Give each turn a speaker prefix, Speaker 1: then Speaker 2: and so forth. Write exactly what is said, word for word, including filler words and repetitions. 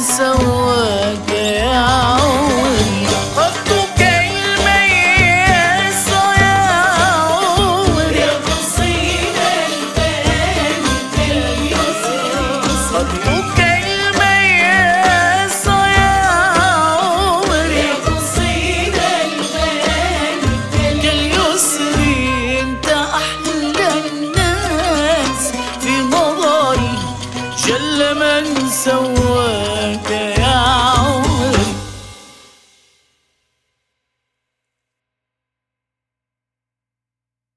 Speaker 1: سواك يا عمري، خطوك الميز يا عمري، يا قصيدة البنت اليسري، خطوك الميز يا عمري، يا قصيدة البنت اليسري. انت احلى الناس في نظري جل من سوى